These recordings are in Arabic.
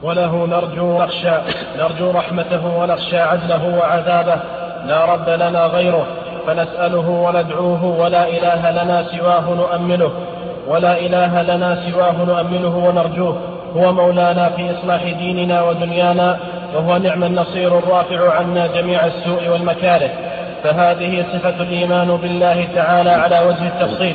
وله نرجو رحمته ونخشى عدله وعذابه. لا رب لنا غيره فنسأله وندعوه، ولا إله لنا سواه نؤمله ونرجوه. هو مولانا في إصلاح ديننا ودنيانا، وهو نعم النصير الرافع عنا جميع السوء والمكاره. فهذه صفة الإيمان بالله تعالى على وجه التفصيل.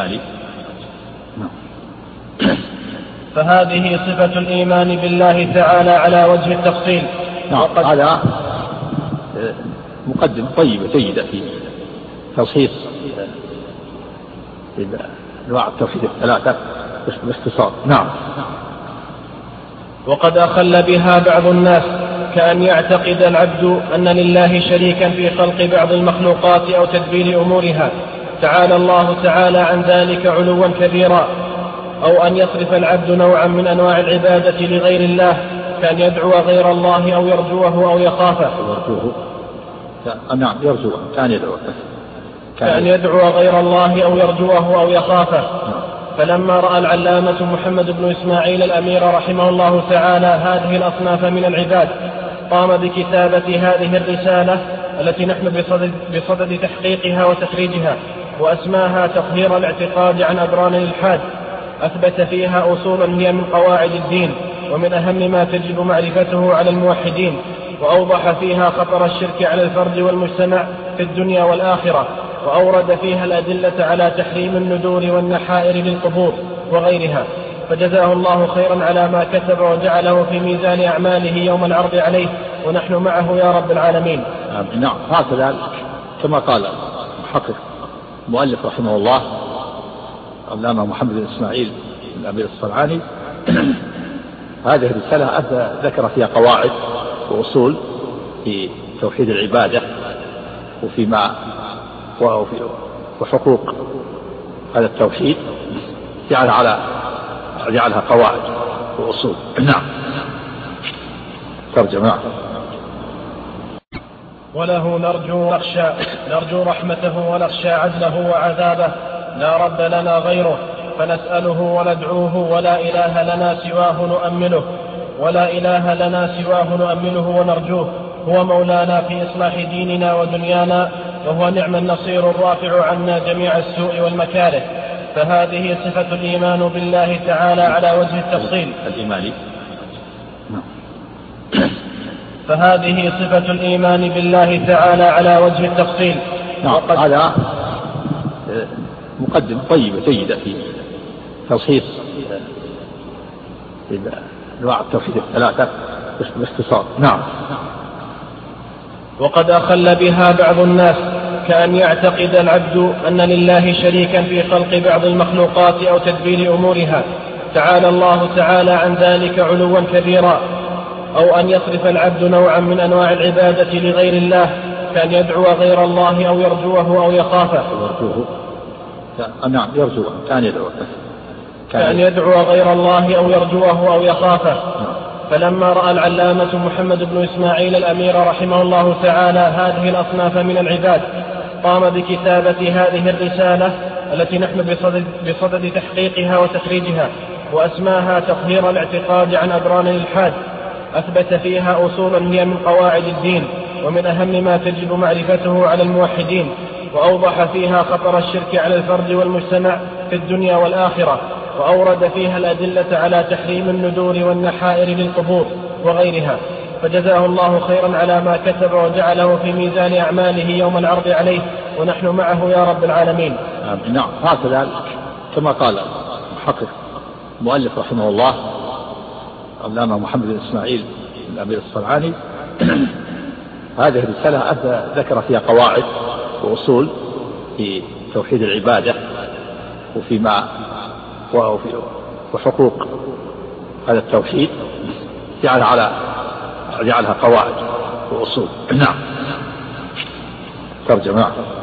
فهذه صفة الإيمان بالله تعالى على وجه التفصيل. هذا مقدمة طيبة جيدة في تلخيص أنواع التوحيد الثلاثة باختصار. نعم. وقد أخل بها بعض الناس، كأن يعتقد العبد أن لله شريكا في خلق بعض المخلوقات أو تدبير أمورها، تعالى الله تعالى عن ذلك علوا كبيرا. أو أن يصرف العبد نوعا من أنواع العبادة لغير الله، كأن يدعو غير الله أو يرجوه أو يخافه. نعم، يرجوه كأن يدعو غير الله أو يرجوه أو يخافه. فلما رأى العلامة محمد بن إسماعيل الأمير رحمه الله تعالى هذه الأصناف من العباد، قام بكتابة هذه الرسالة التي نحن بصدد تحقيقها وتخريجها، وأسماها تطهير الاعتقاد عن أدران الإلحاد. أثبت فيها أصولا هي من قواعد الدين، ومن أهم ما تجب معرفته على الموحدين، وأوضح فيها خطر الشرك على الفرد والمجتمع في الدنيا والآخرة، وأورد فيها الأدلة على تحريم الندور والنحائر للقبور وغيرها. فجزاه الله خيرا على ما كتب، وجعله في ميزان أعماله يوم العرض عليه، ونحن معه يا رب العالمين. نعم، هكذا كما قال محقق مؤلف رحمه الله علامة محمد بن إسماعيل الأمير الصنعاني هذه الرسالة ذكر فيها قواعد وأصول في توحيد العبادة وفيما وحقوق هذا التوحيد، جعلها قواعد وأصول. نعم. ترجمة. وله نرجو رحمته ونخشى عدله وعذابه. لا رب لنا غيره فنسأله وندعوه، ولا إله لنا سواه نؤمله ونرجوه. هو مولانا في إصلاح ديننا ودنيانا، وهو نعم النصير الرافع عنا جميع السوء والمكاره. فهذه صفة الإيمان بالله تعالى على وجه التفصيل. فهذه صفة الإيمان بالله تعالى على وجه التفصيل. هذا مقدمة طيبة جيدة في تلخيص أنواع التوحيد الثلاثة باختصار. نعم. وقد أخل بها بعض الناس، كأن يعتقد العبد أن لله شريكا في خلق بعض المخلوقات أو تدبير أمورها، تعالى الله تعالى عن ذلك علوا كبيرا. أو أن يصرف العبد نوعا من أنواع العبادة لغير الله، كأن يدعو غير الله أو يرجوه أو يخافه. نعم، يرجوه كأن يدعو غير الله أو يرجوه أو يخافه. فلما رأى العلامة محمد بن إسماعيل الأمير رحمه الله تعالى هذه الأصناف من العباد، قام بكتابة هذه الرسالة التي نحن بصدد تحقيقها وتخريجها، وأسماها تطهير الاعتقاد عن أدران الإلحاد. أثبت فيها أصولا هي من قواعد الدين، ومن أهم ما تجب معرفته على الموحدين، وأوضح فيها خطر الشرك على الفرد والمجتمع في الدنيا والآخرة، وأورد فيها الأدلة على تحريم الندور والنحائر للقبور وغيرها. فجزاه الله خيرا على ما كتب، وجعله في ميزان أعماله يوم العرض عليه، ونحن معه يا رب العالمين. نعم، هكذا كما قال محقق مؤلف رحمه الله علامة محمد بن إسماعيل الأمير الصنعاني هذه الرسالة ذكر فيها قواعد وأصول في توحيد العبادة وفيما وحقوق هذا التوحيد، جعلها قواعد وأصول. نعم. ترجمة.